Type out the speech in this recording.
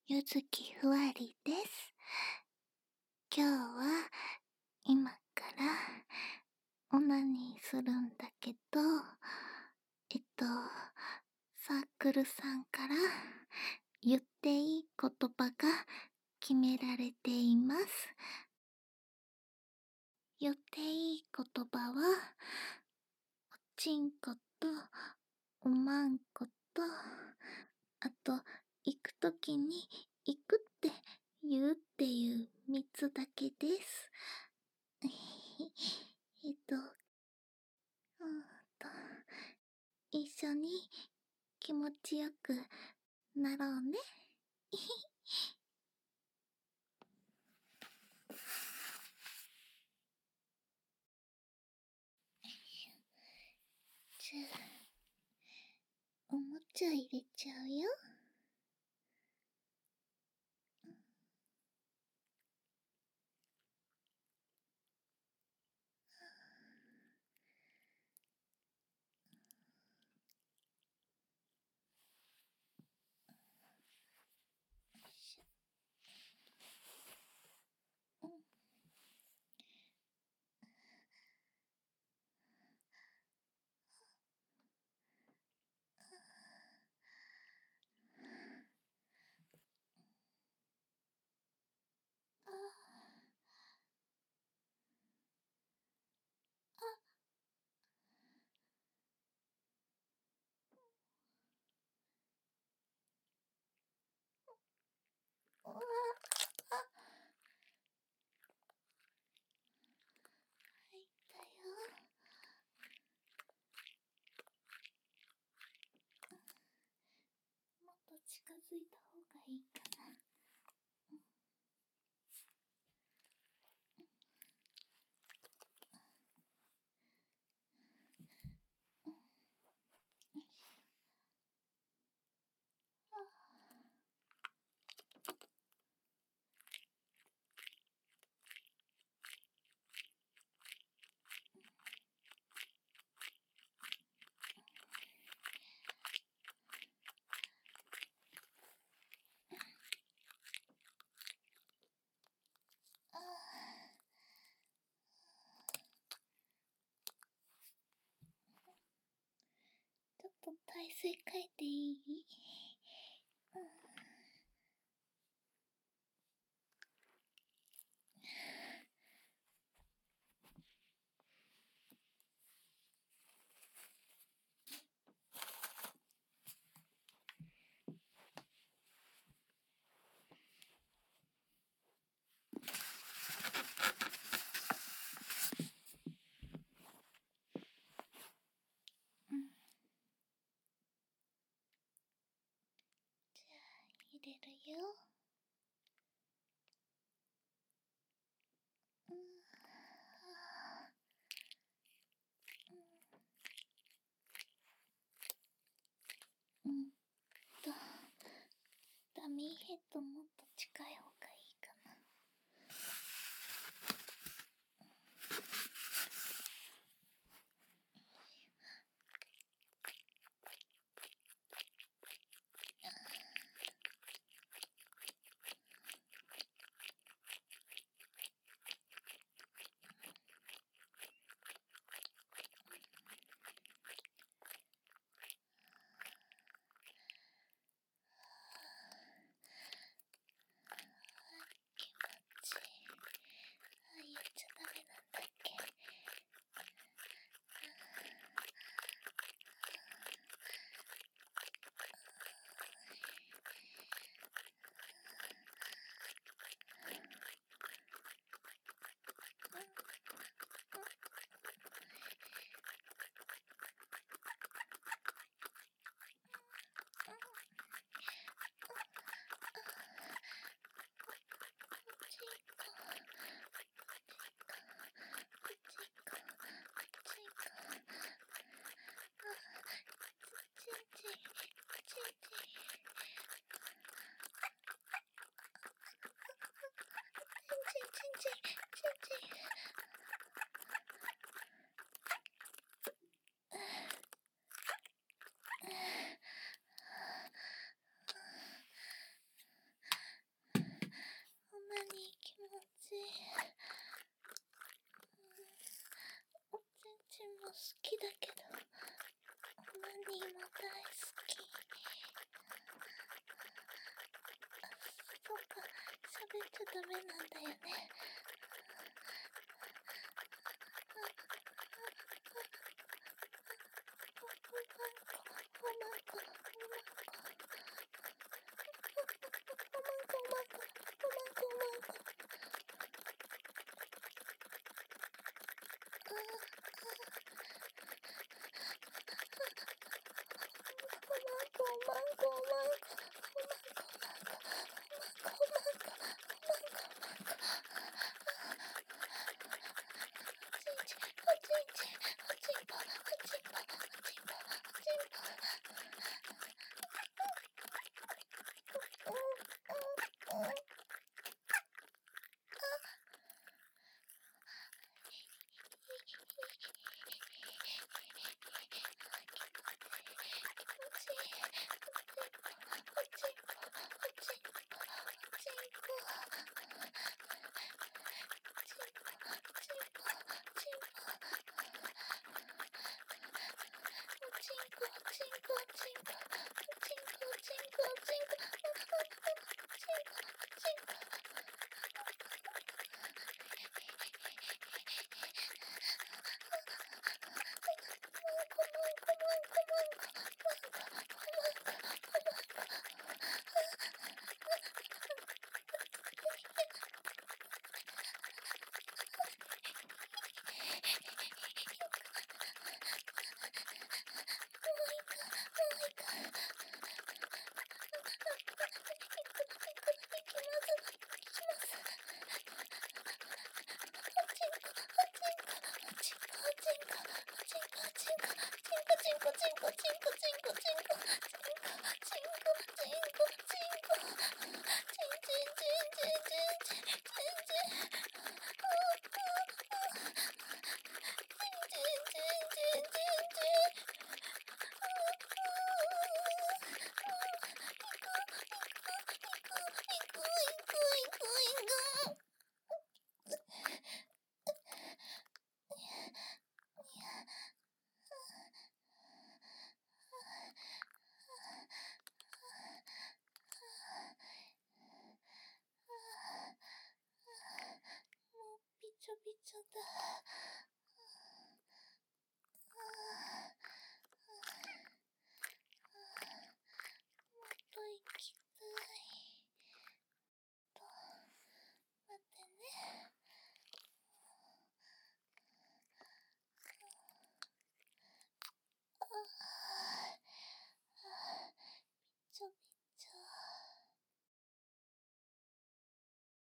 ゆずきふわりです。今日は今からオナニーするんだけど、サークルさんから言っていい言葉が決められています。言っていい言葉は、おちんこと、おまんこと、あと、行くときに行くって言うっていう3つだけです。えっと、うんと、一緒に気持ちよくなろうね。じゃあ、おもちゃ入れちゃうよ。うわあ、入ったよ。もっと近づいた方がいいかな。ちょっと体勢変えていい？じゃあ、入れるよ。と、ダミーヘッドもっと近い方がいいかな。 ちい。おちんちんも好きだけど、オナニーも大好き。そうか、喋っちゃダメなんだよね。びちょびちょだ。